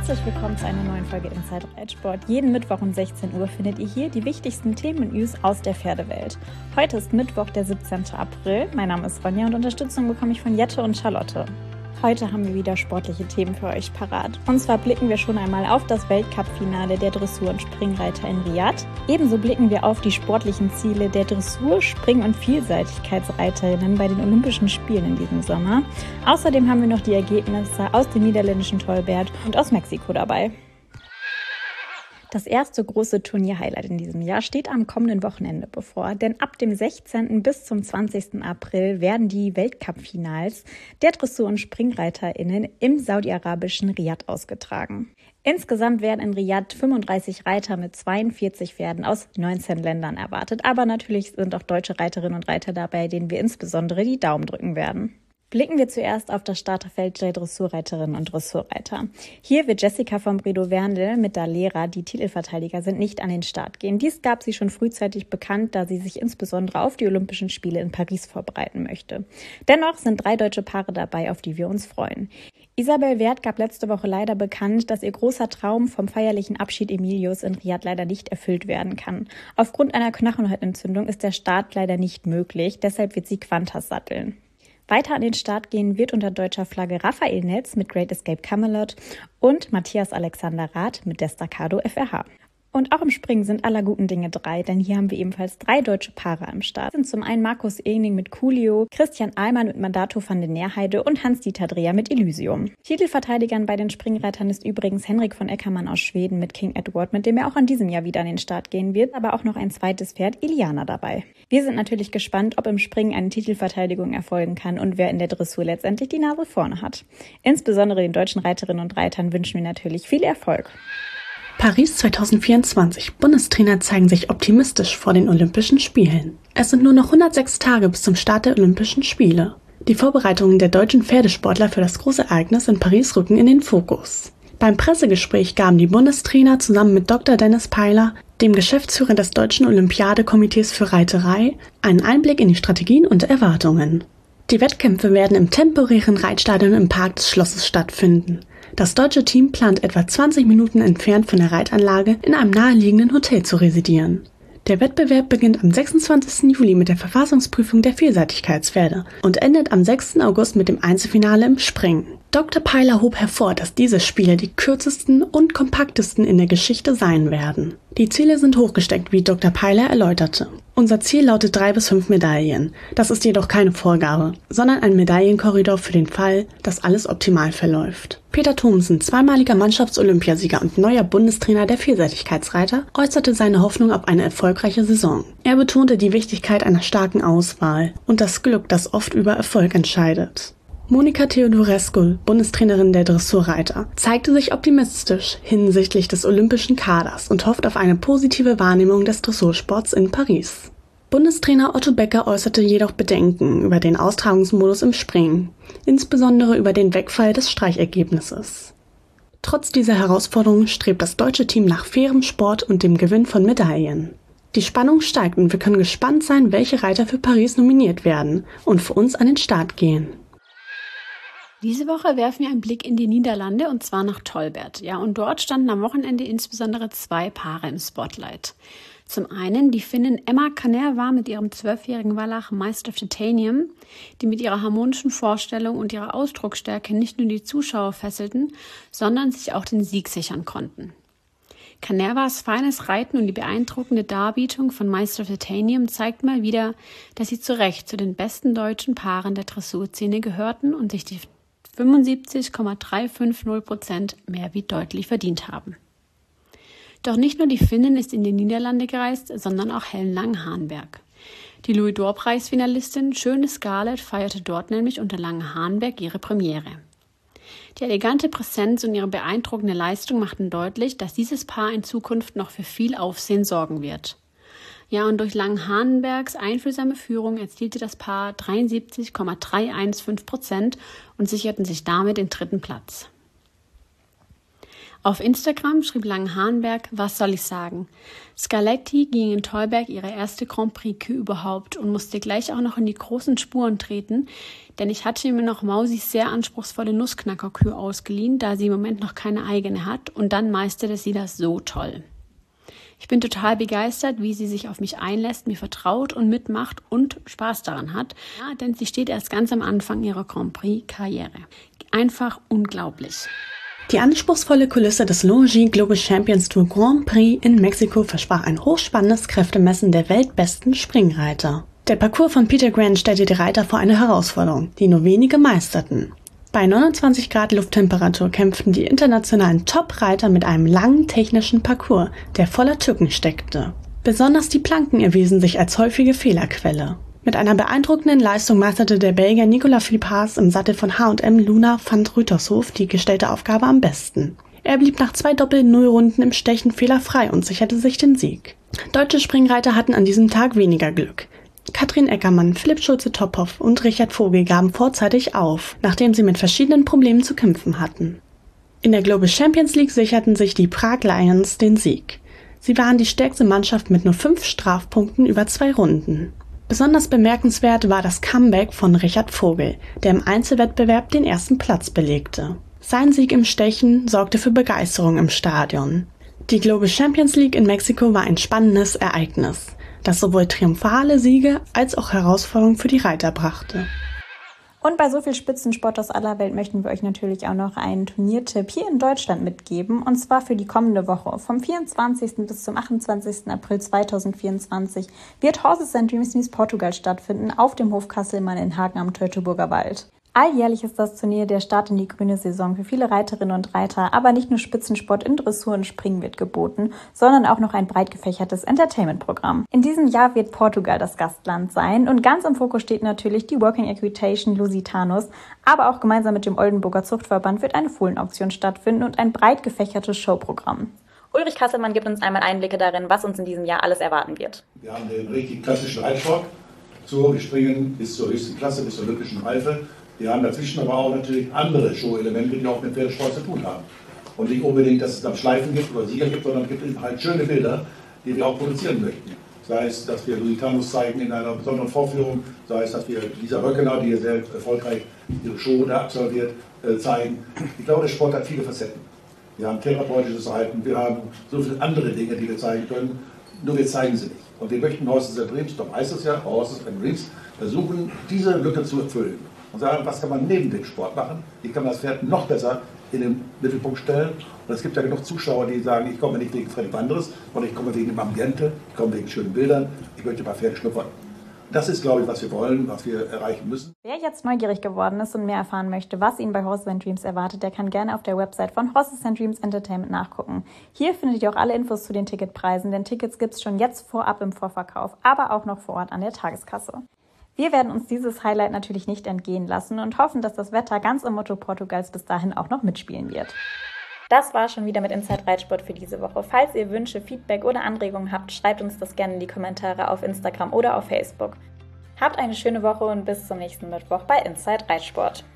Herzlich willkommen zu einer neuen Folge Inside Reitsport. Jeden Mittwoch um 16 Uhr findet ihr hier die wichtigsten Themen und News aus der Pferdewelt. Heute ist Mittwoch, der 17. April. Mein Name ist Ronja und Unterstützung bekomme ich von Jette und Charlotte. Heute haben wir wieder sportliche Themen für euch parat. Und zwar blicken wir schon einmal auf das Weltcup-Finale der Dressur- und Springreiter in Riyadh. Ebenso blicken wir auf die sportlichen Ziele der Dressur-, Spring- und Vielseitigkeitsreiterinnen bei den Olympischen Spielen in diesem Sommer. Außerdem haben wir noch die Ergebnisse aus dem niederländischen Tolbert und aus Mexiko dabei. Das erste große Turnier-Highlight in diesem Jahr steht am kommenden Wochenende bevor, denn ab dem 16. bis zum 20. April werden die Weltcup-Finals der Dressur- und SpringreiterInnen im saudi-arabischen Riyadh ausgetragen. Insgesamt werden in Riyadh 35 Reiter mit 42 Pferden aus 19 Ländern erwartet, aber natürlich sind auch deutsche Reiterinnen und Reiter dabei, denen wir insbesondere die Daumen drücken werden. Blicken wir zuerst auf das Starterfeld der Dressurreiterinnen und Dressurreiter. Hier wird Jessica von Bredow-Werndl mit Dalera, die Titelverteidiger sind, nicht an den Start gehen. Dies gab sie schon frühzeitig bekannt, da sie sich insbesondere auf die Olympischen Spiele in Paris vorbereiten möchte. Dennoch sind 3 deutsche Paare dabei, auf die wir uns freuen. Isabel Werth gab letzte Woche leider bekannt, dass ihr großer Traum vom feierlichen Abschied Emilios in Riyadh leider nicht erfüllt werden kann. Aufgrund einer Knochenhautentzündung ist der Start leider nicht möglich, deshalb wird sie Qantas satteln. Weiter an den Start gehen wird unter deutscher Flagge Raphael Netz mit Great Escape Camelot und Matthias Alexander Rath mit Destacado FRH. Und auch im Springen sind aller guten Dinge 3, denn hier haben wir ebenfalls 3 deutsche Paare am Start. Das sind zum einen Markus Ehning mit Coolio, Christian Ahlmann mit Mandato van den Nerheide und Hans-Dieter Dreher mit Elysium. Titelverteidigern bei den Springreitern ist übrigens Henrik von Eckermann aus Schweden mit King Edward, mit dem er auch an diesem Jahr wieder an den Start gehen wird, aber auch noch ein zweites Pferd, Iliana, dabei. Wir sind natürlich gespannt, ob im Springen eine Titelverteidigung erfolgen kann und wer in der Dressur letztendlich die Nase vorne hat. Insbesondere den deutschen Reiterinnen und Reitern wünschen wir natürlich viel Erfolg. Paris 2024. Bundestrainer zeigen sich optimistisch vor den Olympischen Spielen. Es sind nur noch 106 Tage bis zum Start der Olympischen Spiele. Die Vorbereitungen der deutschen Pferdesportler für das große Ereignis in Paris rücken in den Fokus. Beim Pressegespräch gaben die Bundestrainer zusammen mit Dr. Dennis Peiler, dem Geschäftsführer des Deutschen Olympiadekomitees für Reiterei, einen Einblick in die Strategien und Erwartungen. Die Wettkämpfe werden im temporären Reitstadion im Park des Schlosses stattfinden. Das deutsche Team plant etwa 20 Minuten entfernt von der Reitanlage in einem naheliegenden Hotel zu residieren. Der Wettbewerb beginnt am 26. Juli mit der Verfassungsprüfung der Vielseitigkeitspferde und endet am 6. August mit dem Einzelfinale im Springen. Dr. Peiler hob hervor, dass diese Spiele die kürzesten und kompaktesten in der Geschichte sein werden. Die Ziele sind hochgesteckt, wie Dr. Peiler erläuterte. Unser Ziel lautet 3 bis 5 Medaillen. Das ist jedoch keine Vorgabe, sondern ein Medaillenkorridor für den Fall, dass alles optimal verläuft. Peter Thomsen, zweimaliger Mannschafts-Olympiasieger und neuer Bundestrainer der Vielseitigkeitsreiter, äußerte seine Hoffnung auf eine erfolgreiche Saison. Er betonte die Wichtigkeit einer starken Auswahl und das Glück, das oft über Erfolg entscheidet. Monika Theodorescu, Bundestrainerin der Dressurreiter, zeigte sich optimistisch hinsichtlich des olympischen Kaders und hofft auf eine positive Wahrnehmung des Dressursports in Paris. Bundestrainer Otto Becker äußerte jedoch Bedenken über den Austragungsmodus im Springen, insbesondere über den Wegfall des Streichergebnisses. Trotz dieser Herausforderungen strebt das deutsche Team nach fairem Sport und dem Gewinn von Medaillen. Die Spannung steigt und wir können gespannt sein, welche Reiter für Paris nominiert werden und für uns an den Start gehen. Diese Woche werfen wir einen Blick in die Niederlande und zwar nach Tolbert. Ja, und dort standen am Wochenende insbesondere 2 Paare im Spotlight. Zum einen die Finnin Emma Kanerva mit ihrem 12-jährigen Wallach Meister of Titanium, die mit ihrer harmonischen Vorstellung und ihrer Ausdrucksstärke nicht nur die Zuschauer fesselten, sondern sich auch den Sieg sichern konnten. Kanervas feines Reiten und die beeindruckende Darbietung von Meister of Titanium zeigt mal wieder, dass sie zu Recht zu den besten deutschen Paaren der Dressurszene gehörten und sich die 75,350% mehr wie deutlich verdient haben. Doch nicht nur die Finnin ist in die Niederlande gereist, sondern auch Helen Langenhahnberg. Die Louis-d'Or-Preis-Finalistin Schöne Scarlett feierte dort nämlich unter Langenhahnberg ihre Premiere. Die elegante Präsenz und ihre beeindruckende Leistung machten deutlich, dass dieses Paar in Zukunft noch für viel Aufsehen sorgen wird. Ja, und durch Langenhahnbergs einfühlsame Führung erzielte das Paar 73,315% und sicherten sich damit den 3. Platz. Auf Instagram schrieb Langenhahnberg, was soll ich sagen? Scaletti ging in Tolberg ihre erste Grand Prix Kür überhaupt und musste gleich auch noch in die großen Spuren treten, denn ich hatte mir noch Mausis sehr anspruchsvolle Nussknacker-Kür ausgeliehen, da sie im Moment noch keine eigene hat, und dann meisterte sie das so toll. Ich bin total begeistert, wie sie sich auf mich einlässt, mir vertraut und mitmacht und Spaß daran hat, ja, denn sie steht erst ganz am Anfang ihrer Grand Prix-Karriere. Einfach unglaublich. Die anspruchsvolle Kulisse des Longy Global Champions Tour Grand Prix in Mexiko versprach ein hochspannendes Kräftemessen der weltbesten Springreiter. Der Parcours von Peter Grant stellte die Reiter vor eine Herausforderung, die nur wenige meisterten. Bei 29 Grad Lufttemperatur kämpften die internationalen Top-Reiter mit einem langen technischen Parcours, der voller Tücken steckte. Besonders die Planken erwiesen sich als häufige Fehlerquelle. Mit einer beeindruckenden Leistung meisterte der Belgier Nicolas Philippe Haas im Sattel von H&M Luna van Rütershof die gestellte Aufgabe am besten. Er blieb nach 2 Doppel-Null-Runden im Stechen fehlerfrei und sicherte sich den Sieg. Deutsche Springreiter hatten an diesem Tag weniger Glück. Katrin Eckermann, Philipp Schulze-Tophoff und Richard Vogel gaben vorzeitig auf, nachdem sie mit verschiedenen Problemen zu kämpfen hatten. In der Global Champions League sicherten sich die Prag Lions den Sieg. Sie waren die stärkste Mannschaft mit nur 5 Strafpunkten über 2 Runden. Besonders bemerkenswert war das Comeback von Richard Vogel, der im Einzelwettbewerb den ersten Platz belegte. Sein Sieg im Stechen sorgte für Begeisterung im Stadion. Die Global Champions League in Mexiko war ein spannendes Ereignis, das sowohl triumphale Siege als auch Herausforderungen für die Reiter brachte. Und bei so viel Spitzensport aus aller Welt möchten wir euch natürlich auch noch einen Turniertipp hier in Deutschland mitgeben. Und zwar für die kommende Woche. Vom 24. bis zum 28. April 2024 wird Horses and Dreams Meets Portugal stattfinden auf dem Hof Kasselmann in Hagen am Teutoburger Wald. Alljährlich ist das Turnier der Start in die grüne Saison für viele Reiterinnen und Reiter, aber nicht nur Spitzensport in Dressur und Springen wird geboten, sondern auch noch ein breit gefächertes Entertainment-Programm. In diesem Jahr wird Portugal das Gastland sein und ganz im Fokus steht natürlich die Working Equitation Lusitanos, aber auch gemeinsam mit dem Oldenburger Zuchtverband wird eine Fohlenauktion stattfinden und ein breit gefächertes Showprogramm. Ulrich Kasselmann gibt uns einmal Einblicke darin, was uns in diesem Jahr alles erwarten wird. Wir haben den richtig klassischen Reitsport, wir springen bis zur höchsten Klasse, bis zur olympischen Reife. Wir haben dazwischen aber auch natürlich andere Show-Elemente, die auch mit Pferdesport zu tun haben. Und nicht unbedingt, dass es dann Schleifen gibt oder Sieger gibt, sondern es gibt halt schöne Bilder, die wir auch produzieren möchten. Sei es, dass wir Lusitanos zeigen in einer besonderen Vorführung, sei es, dass wir Lisa Röckener, die hier sehr erfolgreich ihre Show da absolviert, zeigen. Ich glaube, der Sport hat viele Facetten. Wir haben therapeutische Seiten, wir haben so viele andere Dinge, die wir zeigen können, nur wir zeigen sie nicht. Und wir möchten Horses and Dreams, doch heißt es ja, Horses and Dreams, versuchen, diese Lücke zu erfüllen. Und sagen, was kann man neben dem Sport machen? Wie kann man das Pferd noch besser in den Mittelpunkt stellen? Und es gibt ja genug Zuschauer, die sagen, ich komme nicht wegen Freddy Wanderes, sondern ich komme wegen dem Ambiente, ich komme wegen schönen Bildern, ich möchte bei Pferde schnuppern. Das ist, glaube ich, was wir wollen, was wir erreichen müssen. Wer jetzt neugierig geworden ist und mehr erfahren möchte, was ihn bei Horses and Dreams erwartet, der kann gerne auf der Website von Horses and Dreams Entertainment nachgucken. Hier findet ihr auch alle Infos zu den Ticketpreisen, denn Tickets gibt es schon jetzt vorab im Vorverkauf, aber auch noch vor Ort an der Tageskasse. Wir werden uns dieses Highlight natürlich nicht entgehen lassen und hoffen, dass das Wetter ganz im Motto Portugals bis dahin auch noch mitspielen wird. Das war schon wieder mit Inside Reitsport für diese Woche. Falls ihr Wünsche, Feedback oder Anregungen habt, schreibt uns das gerne in die Kommentare auf Instagram oder auf Facebook. Habt eine schöne Woche und bis zum nächsten Mittwoch bei Inside Reitsport.